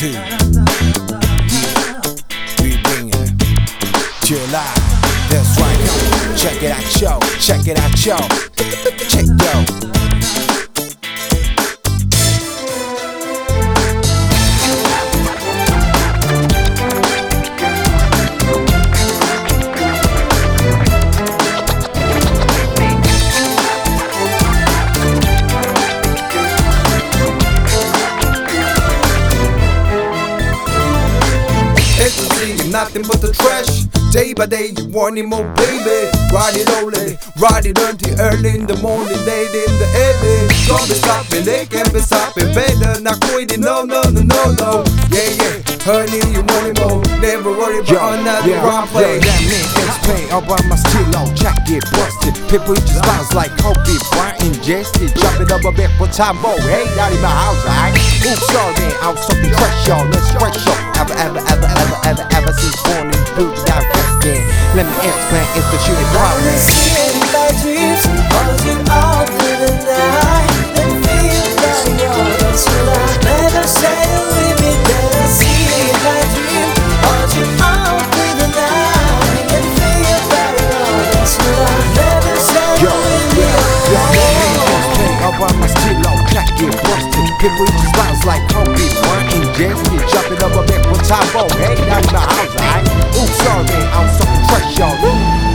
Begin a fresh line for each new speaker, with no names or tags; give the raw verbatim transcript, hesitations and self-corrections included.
two. Yeah, we bring it to your life. That's right, yo. Check it out, yo. Check it out, yo. Check, yo.
Nothing but the trash. Day by day you wanting more, baby. Ride it only, ride it until early in the morning, late in the evening. Don't be stopping, they can't be stopping. Better not quitting, no, no, no, no, no. Yeah, yeah, honey, you want it more. Never worry about another
yeah,
wrong play.
Yo, that man explain about my still check get busted. People just bounce like Kobe Bryant ingested. Jumping up a bit for time, boy. Hey, out in my house, right? Oops, sorry, man, I was something fresh, y'all. Let's fresh, y'all. Ever, ever, ever, ever, ever, ever since born in blue, that resting. Let me explain, it's the shooting problem.
Seeing my dreams, holding all through the night. Then feel like you're the truth. Never say leave me there. Seeing my dreams, holding all through the night. Then feel like you're the truth. Never say leave me there.
About my still track get busted. People just bounce like Kobe Bryant ingested. Jumping up a bit for time, boy. Hey, out in my house, right? Oops, sorry, man, I was something fresh, y'all.